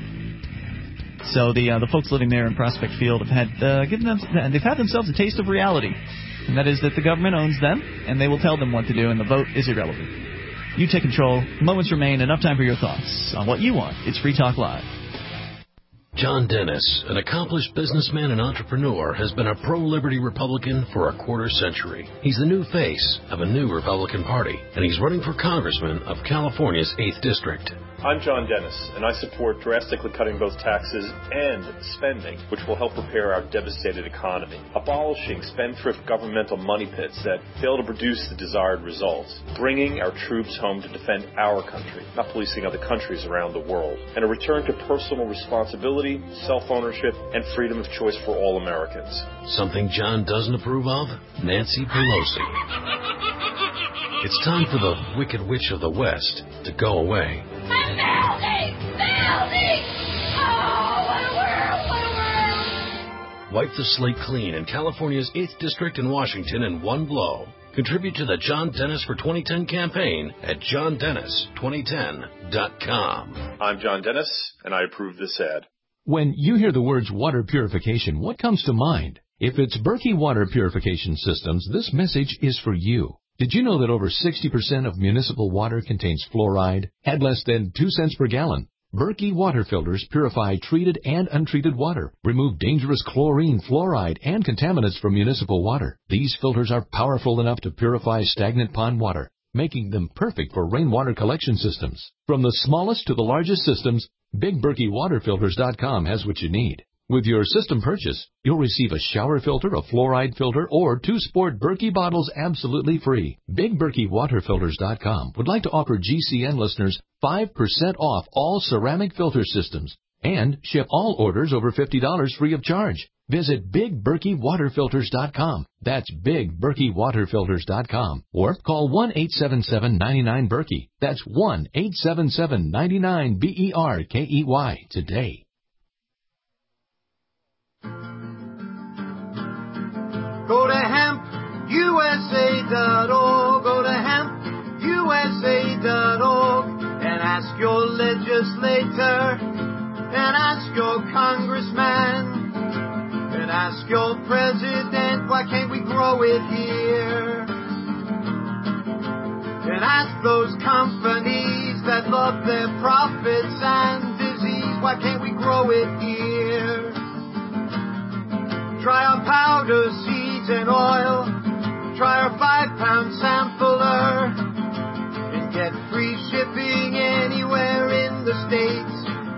So the uh, the folks living there in Prospect Field have had uh, given them they've had themselves a taste of reality, and that is that the government owns them and they will tell them what to do, and the vote is irrelevant. You take control. Moments remain. Enough time for your thoughts on what you want. It's Free Talk Live. John Dennis, an accomplished businessman and entrepreneur, has been a pro-liberty Republican for a quarter century. He's the new face of a new Republican Party, and he's running for congressman of California's eighth District. I'm John Dennis, and I support drastically cutting both taxes and spending, which will help repair our devastated economy, abolishing spendthrift governmental money pits that fail to produce the desired results, bringing our troops home to defend our country, not policing other countries around the world, and a return to personal responsibility, self-ownership, and freedom of choice for all Americans. Something John doesn't approve of? Nancy Pelosi. It's time for the Wicked Witch of the West to go away. Melody! Melody! Oh, what a world! What a world! Wipe the slate clean in California's eighth District in Washington in one blow. Contribute to the John Dennis for twenty ten campaign at john dennis twenty ten dot com. I'm John Dennis, and I approve this ad. When you hear the words water purification, what comes to mind? If it's Berkey Water Purification Systems, this message is for you. Did you know that over sixty percent of municipal water contains fluoride at less than two cents per gallon? Berkey water filters purify treated and untreated water, remove dangerous chlorine, fluoride, and contaminants from municipal water. These filters are powerful enough to purify stagnant pond water, making them perfect for rainwater collection systems. From the smallest to the largest systems, Big Berkey Water Filters dot com has what you need. With your system purchase, you'll receive a shower filter, a fluoride filter, or two sport Berkey bottles absolutely free. Big Berkey Water Filters dot com would like to offer G C N listeners five percent off all ceramic filter systems and ship all orders over fifty dollars free of charge. Visit Big Berkey Water Filters dot com. That's Big Berkey Water Filters dot com. Or call one eight seven seven nine nine Berkey. That's one eight seven seven nine nine B E R K E Y today. Go to hemp U S A dot org. Go to hemp U S A dot org and ask your legislator and ask your congressman and ask your president, why can't we grow it here? And ask those companies that love their profits and disease, why can't we grow it here? Try our powder, seeds, and oil. Try our five-pound sampler and get free shipping anywhere in the States.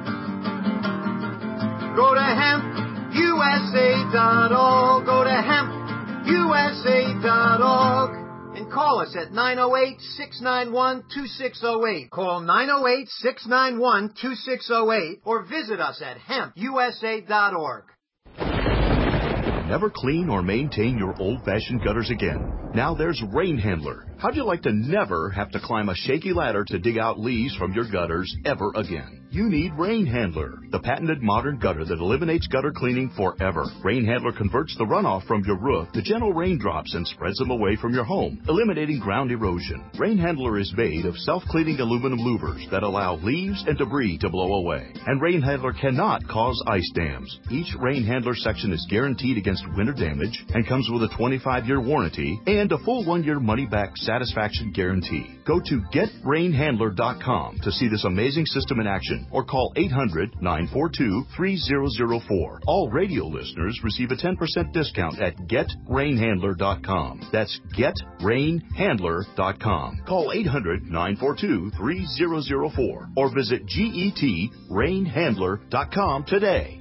Go to hemp U S A dot org. Go to hemp U S A dot org. And call us at nine oh eight, six nine one, two six oh eight. Call nine oh eight, six nine one, two six oh eight or visit us at hemp U S A dot org. Never clean or maintain your old-fashioned gutters again. Now there's Rain Handler. How'd you like to never have to climb a shaky ladder to dig out leaves from your gutters ever again? You need Rain Handler, the patented modern gutter that eliminates gutter cleaning forever. Rain Handler converts the runoff from your roof to gentle raindrops and spreads them away from your home, eliminating ground erosion. Rain Handler is made of self-cleaning aluminum louvers that allow leaves and debris to blow away. And Rain Handler cannot cause ice dams. Each Rain Handler section is guaranteed against winter damage and comes with a twenty-five year warranty and a full one-year money-back satisfaction guarantee. Go to get rain handler dot com to see this amazing system in action or call eight hundred, nine four two, three zero zero four. All radio listeners receive a ten percent discount at get rain handler dot com. That's get rain handler dot com. Call eight hundred, nine four two, three zero zero four or visit get rain handler dot com today.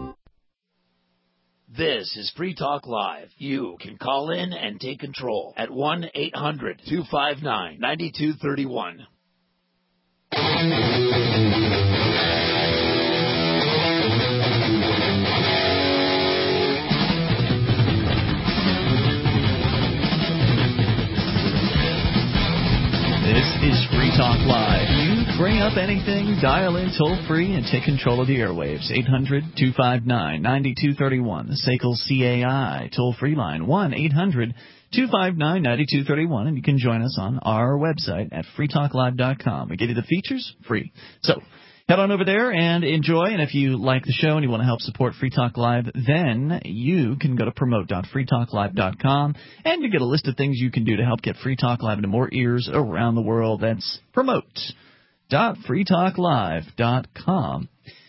This is Free Talk Live. You can call in and take control at one eight hundred, two five nine, nine two three one. This is Free Talk Live. You bring up anything, dial in toll free, and take control of the airwaves. eight hundred, two five nine, nine two three one. The S A C L C A I toll free line. one eight hundred, two five nine, nine two three one. And you can join us on our website at free talk live dot com. We give you the features free. So head on over there and enjoy. And if you like the show and you want to help support Free Talk Live, then you can go to promote dot free talk live dot com and you get a list of things you can do to help get Free Talk Live into more ears around the world. That's promote dot free talk live dot com.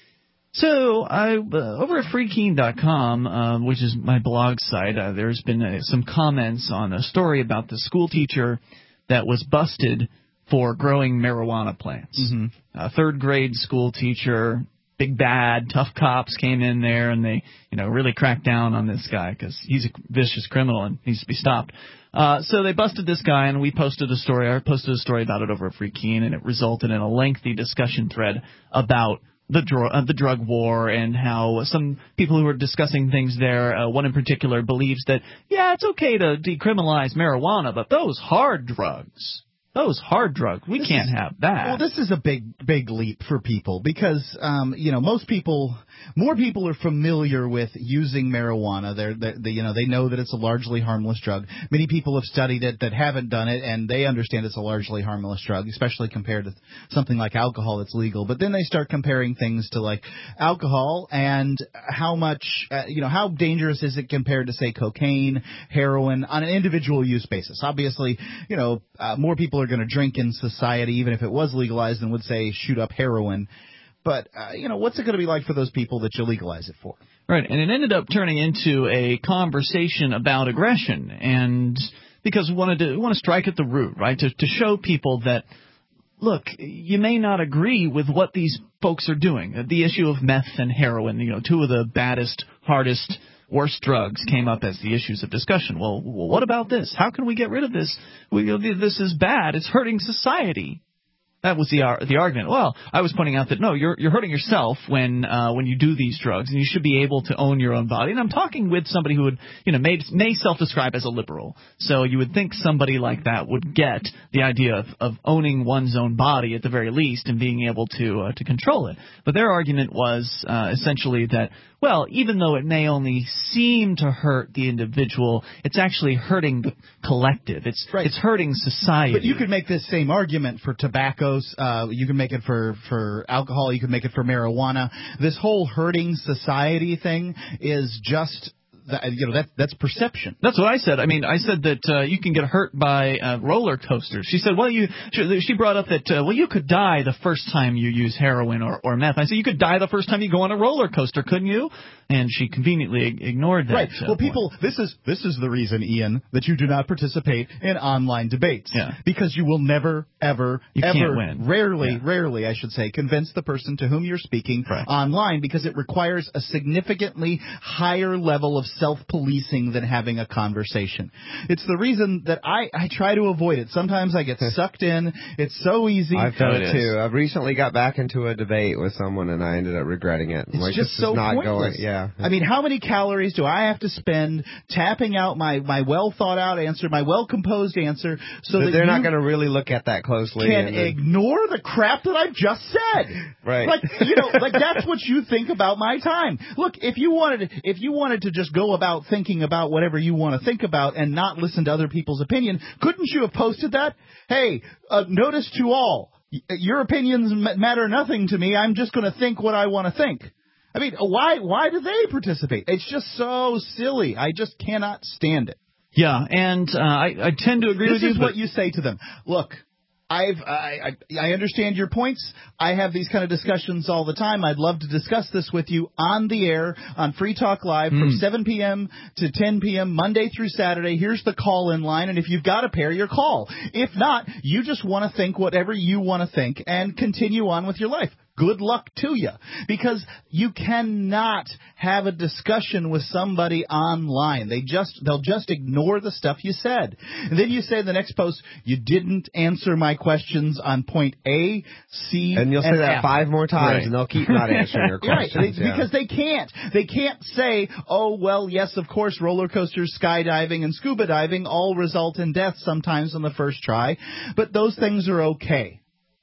So I, uh, over at free keen dot com, uh, which is my blog site, uh, there's been uh, some comments on a story about the school teacher that was busted for growing marijuana plants. Mm-hmm. A third grade school teacher, big bad, tough cops came in there and they, you know, really cracked down on this guy because he's a vicious criminal and needs to be stopped. Uh, so they busted this guy and we posted a story. I posted a story about it over at Free Keen and it resulted in a lengthy discussion thread about the, dro- uh, the drug war and how some people who were discussing things there, uh, one in particular believes that, yeah, it's okay to decriminalize marijuana, but those hard drugs, Those hard drugs, we this can't is, have that. Well, this is a big, big leap for people because, um, you know, most people, more people are familiar with using marijuana. They're, they're they, you know, they know that it's a largely harmless drug. Many people have studied it that haven't done it, and they understand it's a largely harmless drug, especially compared to something like alcohol that's legal. But then they start comparing things to like alcohol and how much, uh, you know, how dangerous is it compared to say cocaine, heroin on an individual use basis. Obviously, you know, uh, more people are going to drink in society, even if it was legalized, and would say shoot up heroin. But, uh, you know, what's it going to be like for those people that you legalize it for? Right, and it ended up turning into a conversation about aggression, and because we wanted to we want to strike at the root, right, to, to show people that, look, you may not agree with what these folks are doing. The issue of meth and heroin, you know, two of the baddest, hardest, worst drugs came up as the issues of discussion. Well, what about this? How can we get rid of this? We, this is bad. It's hurting society. That was the ar- the argument. Well, I was pointing out that no, you're you're hurting yourself when uh, when you do these drugs, and you should be able to own your own body. And I'm talking with somebody who would, you know, may may self-describe as a liberal. So you would think somebody like that would get the idea of, of owning one's own body at the very least and being able to uh, to control it. But their argument was uh, essentially that, well, even though it may only seem to hurt the individual, it's actually hurting the collective. It's right. it's hurting society. But you could make this same argument for tobacco. Uh, you can make it for, for alcohol. You can make it for marijuana. This whole hurting society thing is just, that, you know, that that's perception. That's what I said. I mean, I said that uh, you can get hurt by uh, roller coasters. She said, well, you. She brought up that, uh, well, you could die the first time you use heroin or, or meth. I said, you could die the first time you go on a roller coaster, couldn't you? And she conveniently ignored that. Right. Uh, well, people, point. this is this is the reason, Ian, that you do not participate in online debates. Yeah. Because you will never, ever, you ever, can't win. rarely, yeah. rarely, I should say, convince the person to whom you're speaking right. online, because it requires a significantly higher level of self-policing than having a conversation. It's the reason that I, I try to avoid it. Sometimes I get sucked in. It's so easy. I've done it, it too. I've recently got back into a debate with someone, and I ended up regretting it. It's like, just this so is not pointless. Going, yeah. I mean, how many calories do I have to spend tapping out my, my well-thought-out answer, my well-composed answer, so but that they're you not going to really look at that closely. Can and ignore the crap that I've just said. Right. Like, you know, like that's what you think about my time. Look, if you wanted, if you wanted to just go about thinking about whatever you want to think about and not listen to other people's opinion, couldn't you have posted that? Hey, uh, notice to all, your opinions matter nothing to me. I'm just going to think what I want to think. I mean, why why do they participate? It's just so silly. I just cannot stand it. Yeah, and uh, I, I tend to agree this with you. This is what you say to them. Look, I've I, I I understand your points. I have these kind of discussions all the time. I'd love to discuss this with you on the air on Free Talk Live mm. from seven p.m. to ten p.m. Monday through Saturday. Here's the call-in line, and if you've got a pair, your call. If not, you just want to think whatever you want to think and continue on with your life. Good luck to you, because you cannot have a discussion with somebody online. They just they'll just ignore the stuff you said. And then you say in the next post, you didn't answer my questions on point A, C, and you'll and say that F. five more times, right. and they'll keep not answering your questions. Right, they, yeah. because they can't. They can't say, oh, well, yes, of course, roller coasters, skydiving, and scuba diving all result in death sometimes on the first try, but those things are okay.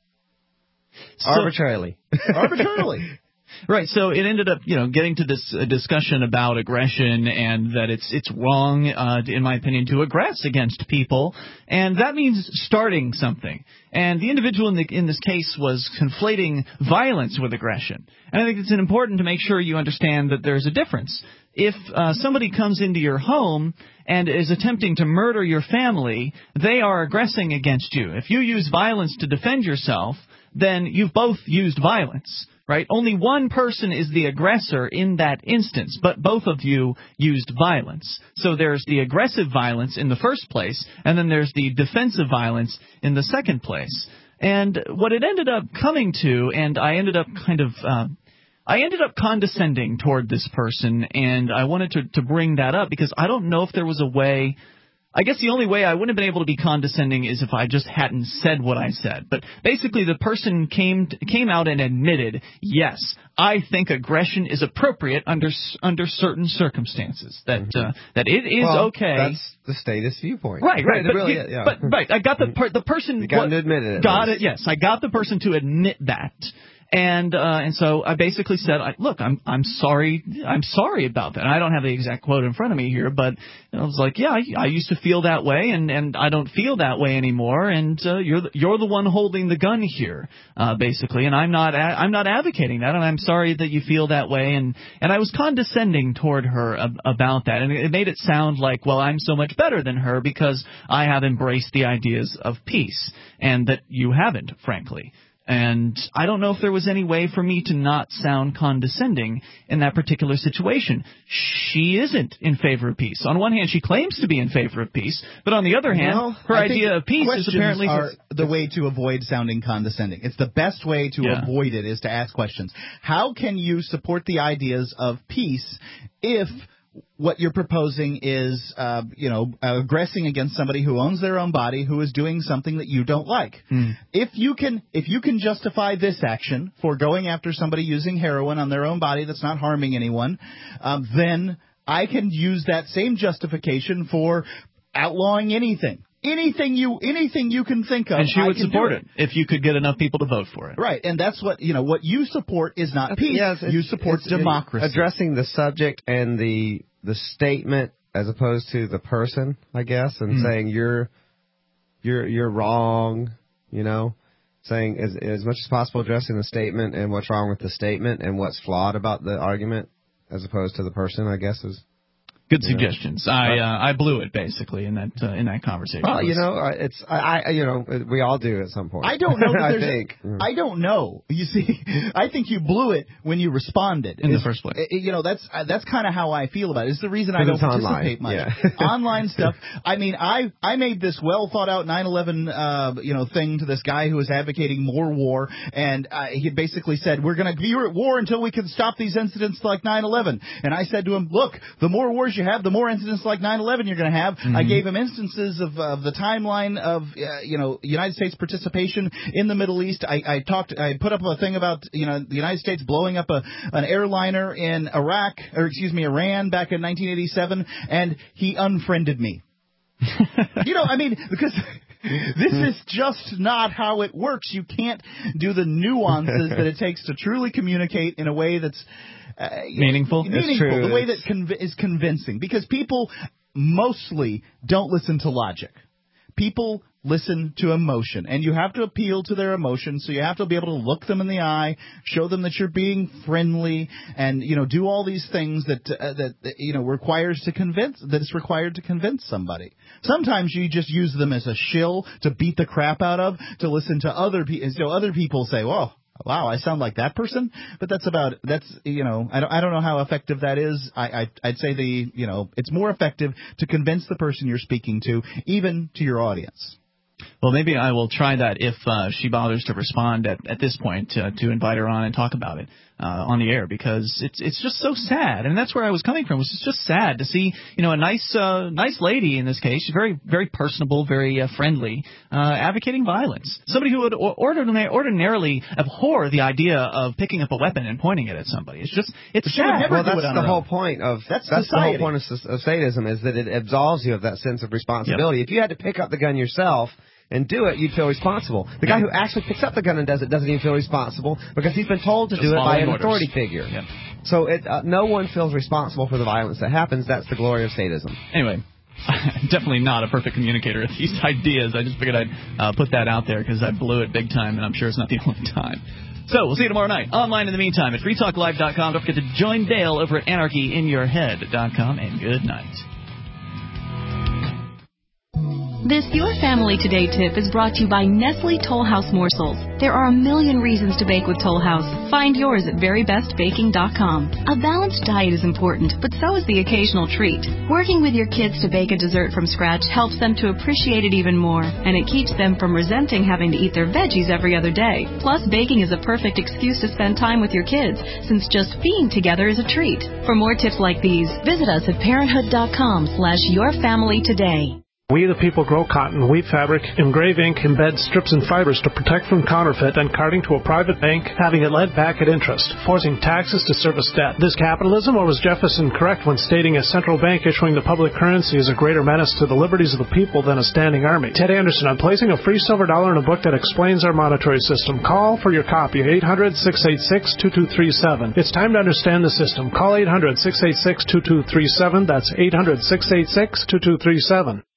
So, arbitrarily. arbitrarily. Right, so it ended up, you know, getting to this uh, discussion about aggression and that it's it's wrong, uh, in my opinion, to aggress against people, and that means starting something. And the individual in, the, in this case was conflating violence with aggression. And I think it's important to make sure you understand that there's a difference. If uh, somebody comes into your home and is attempting to murder your family, they are aggressing against you. If you use violence to defend yourself, then you've both used violence, right? Only one person is the aggressor in that instance, but both of you used violence. So there's the aggressive violence in the first place, and then there's the defensive violence in the second place. And what it ended up coming to, and I ended up kind of... Uh, I ended up condescending toward this person, and I wanted to, to bring that up because I don't know if there was a way... I guess the only way I wouldn't have been able to be condescending is if I just hadn't said what I said. But basically the person came came out and admitted, yes, I think aggression is appropriate under under certain circumstances. That uh, that it is well, okay. That's the status viewpoint. Right, right. But, really, you, yeah. but right, I got the per, the person you got what, to admit it. Got it. Yes, I got the person to admit that. And uh, and so I basically said, I, look, I'm I'm sorry, I'm sorry about that. And I don't have the exact quote in front of me here, but I was like, yeah, I, I used to feel that way, and, and I don't feel that way anymore. And uh, you're the, you're the one holding the gun here, uh, basically. And I'm not I'm not advocating that, and I'm sorry that you feel that way. And and I was condescending toward her ab- about that, and it made it sound like, well, I'm so much better than her because I have embraced the ideas of peace, and that you haven't, frankly. And I don't know if there was any way for me to not sound condescending in that particular situation. She isn't in favor of peace. On one hand, she claims to be in favor of peace, but on the other hand, well, her I idea of peace is apparently are the way to avoid sounding condescending. It's the best way to yeah. avoid it is to ask questions. How can you support the ideas of peace if what you're proposing is, uh, you know, aggressing against somebody who owns their own body, who is doing something that you don't like. Mm. If you can, if you can justify this action for going after somebody using heroin on their own body that's not harming anyone, um, then I can use that same justification for outlawing anything. Anything you anything you can think of, and she I would can support do it if you could get enough people to vote for it. Right, and that's what you know. What you support is not peace. Yes, you support it's democracy. Addressing the subject and the the statement as opposed to the person, I guess, and Mm. saying you're you're you're wrong. You know, saying as as much as possible addressing the statement and what's wrong with the statement and what's flawed about the argument, as opposed to the person, I guess is. Good You know. suggestions. I uh, I blew it basically in that uh, in that conversation. Well, you know, uh, it's I, I you know we all do at some point. I don't know. That I there's think. A, I don't know. You see, I think you blew it when you responded in it's, the first place. You know, that's uh, that's kind of how I feel about it. It's the reason I don't it's participate online. much. Yeah. Online stuff. I mean, I I made this well thought out nine eleven uh, you know thing to this guy who was advocating more war, and uh, he basically said we're going to be at war until we can stop these incidents like nine eleven. And I said to him, look, the more wars you have, the more incidents like nine eleven you're going to have. Mm-hmm. I gave him instances of, of the timeline of uh, you know United States participation in the Middle East. I, I talked, I put up a thing about you know the United States blowing up a an airliner in Iraq or excuse me Iran back in nineteen eighty-seven, and he unfriended me. you know, I mean because. This is just not how it works. You can't do the nuances that it takes to truly communicate in a way that's uh, meaningful. Meaningful, the way that conv- is convincing. Because people mostly don't listen to logic. People listen to emotion, and you have to appeal to their emotions. So you have to be able to look them in the eye, show them that you're being friendly, and you know do all these things that uh, that you know requires to convince that it's required to convince somebody. Sometimes you just use them as a shill to beat the crap out of, to listen to other people. So other people say, "Well, wow, I sound like that person," but that's about that's you know I don't I don't know how effective that is. I, I I'd say the you know it's more effective to convince the person you're speaking to, even to your audience. Well, maybe I will try that if uh, she bothers to respond at, at this point uh, to invite her on and talk about it uh, on the air, because it's it's just so sad, and that's where I was coming from. It's just sad to see you know a nice uh, nice lady in this case. She's very very personable, very uh, friendly, uh, advocating violence. Somebody who would ordinarily, ordinarily abhor the idea of picking up a weapon and pointing it at somebody. It's just it's sad. Well, that's the whole point of that's, that's the whole point of, of sadism is that it absolves you of that sense of responsibility. Yep. If you had to pick up the gun yourself and do it, you'd feel responsible. The guy who actually picks up the gun and does it doesn't even feel responsible because he's been told to Just do it by an orders. authority figure. Yep. So it, uh, no one feels responsible for the violence that happens. That's the glory of sadism. Anyway, definitely not a perfect communicator of these ideas. I just figured I'd uh, put that out there because I blew it big time, and I'm sure it's not the only time. So we'll see you tomorrow night. Online in the meantime at free talk live dot com. Don't forget to join Dale over at anarchy in your head dot com, and good night. This Your Family Today tip is brought to you by Nestle Toll House Morsels. There are a million reasons to bake with Toll House. Find yours at very best baking dot com. A balanced diet is important, but so is the occasional treat. Working with your kids to bake a dessert from scratch helps them to appreciate it even more, and it keeps them from resenting having to eat their veggies every other day. Plus, baking is a perfect excuse to spend time with your kids, since just being together is a treat. For more tips like these, visit us at parenthood dot com slash your family today. We the people grow cotton, weave fabric, engrave ink, embed strips and fibers to protect from counterfeit and carting to a private bank, having it lent back at interest, forcing taxes to service debt. This capitalism, or was Jefferson correct when stating a central bank issuing the public currency is a greater menace to the liberties of the people than a standing army? Ted Anderson, I'm placing a free silver dollar in a book that explains our monetary system. Call for your copy, eight hundred, six eight six, two two three seven. It's time to understand the system. Call eight hundred, six eight six, two two three seven. That's eight hundred, six eight six, two two three seven.